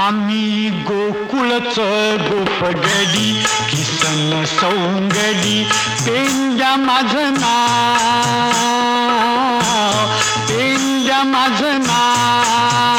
आम्ही गोकुळच गोपगडी किसन सौंगडी पेंड्या माझं नाव पेंड्या माझं नाव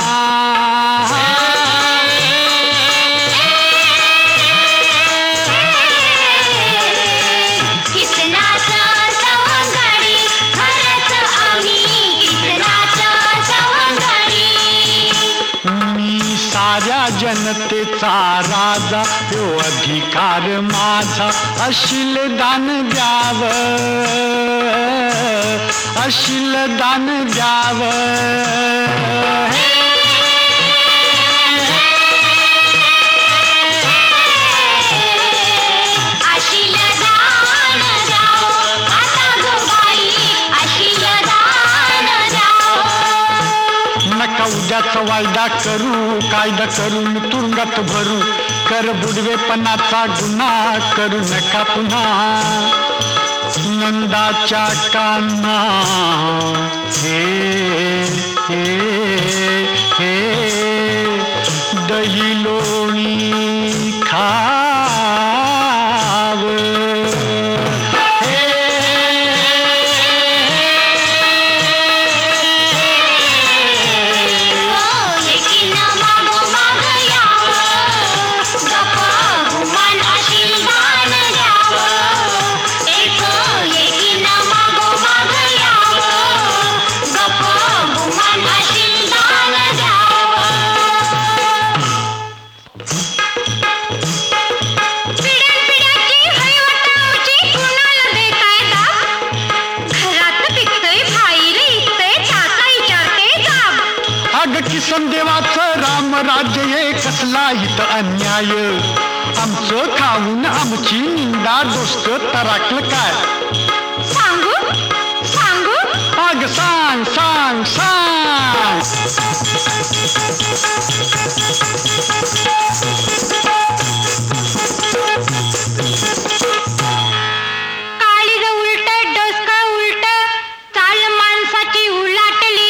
साऱ्या जनतेचा राजा तो अधिकार माझा अशील दान द्यावं अशील दान द्यावं नका उद्याचा वायदा करू कायदा करून तुरुंगात भरू कर बुडवेपणाचा गुन्हा करू नका पुन्हा नंदाच्या कान्हा हे हे हे दही लोणी खाव किसन देवाचं रामराज्य हे कसला हित अन्याय आमचं खाऊन आमची निंदा दोस्त तराकलं काय सांगू सांगू अग सांग सांग सांग काळीज उलट डोसकं उलट चाल माणसाची उलाटली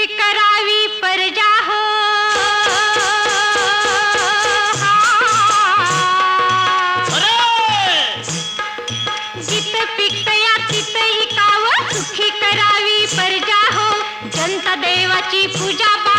करावी परजा हो. जित पिकया तित इकावं, सुखी करावी परजा हो. जनता देवाची पूजा